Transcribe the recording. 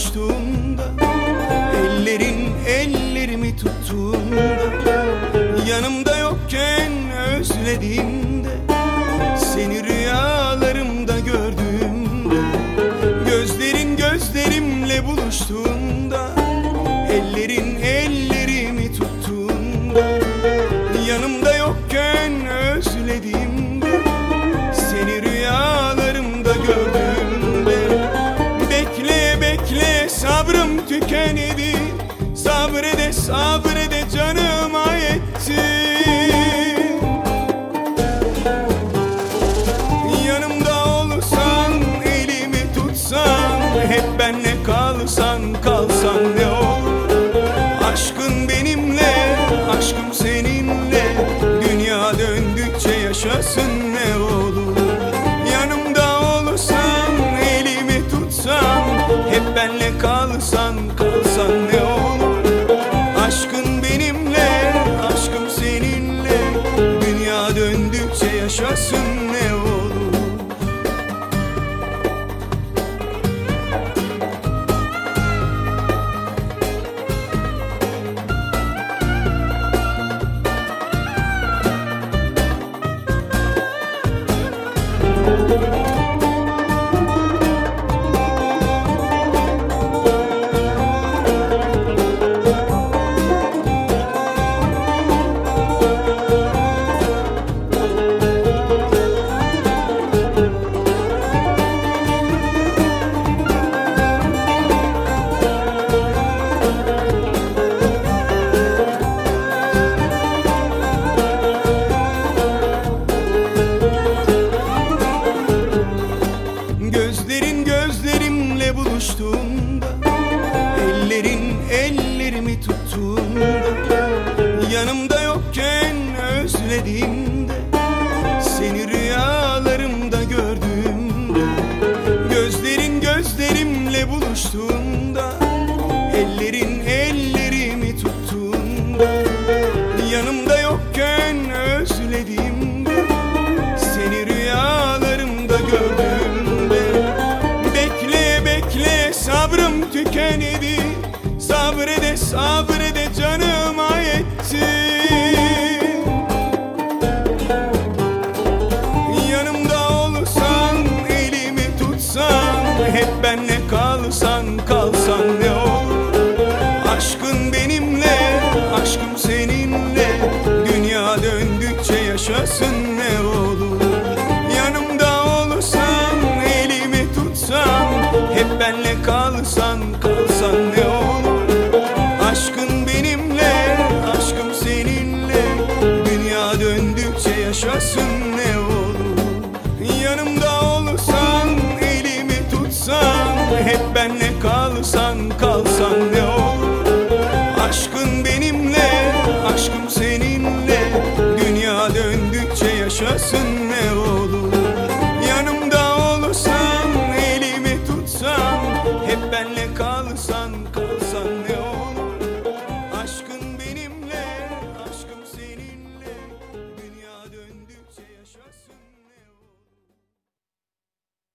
buluştuğunda, ellerin ellerimi tuttuğunda, yanımda yokken özlediğimde, seni rüyalarımda gördüğümde, gözlerin gözlerimle buluştuğunda, ellerin ellerimi tuttuğunda, yanımda yokken özlediğimde, seni rüyalarımda gördüğümde, bekle bekle sabrım tükendi, sabrede sabrede canıma yetti. Yanımda olsan, elimi tutsan, hep benle kalsan, kalsan ne olur? Aşkın benimle, aşkım seninle, dünya döndükçe yaşasın ne olur? Yanımda olsan, elimi tutsan, hep benle kalsan, kalsan ne olur? Aşkın benimle, aşkım seninle, dünya döndükçe yaşasın ne olur? Gözlerin gözlerimle buluştuğunda, ellerin ellerimi tuttuğunda, yanımda yokken özlediğimde, seni rüyalarımda gördüğümde, gözlerin gözlerimle buluştuğunda, ellerin ellerimi tuttuğunda, yanımda yokken özlediğimde, seni rüyalarımda gördüğümde, bekle bekle sabrım tükendi, sabrede sabrede canıma yetti. Yanımda olsan, elimi tutsan, hep benle kalsan, kalsan ne olur? Aşkın benimle, aşkım seninle, dünya döndükçe yaşasın ne olur? Yanımda olsan, elimi tutsan, hep benle kalsan,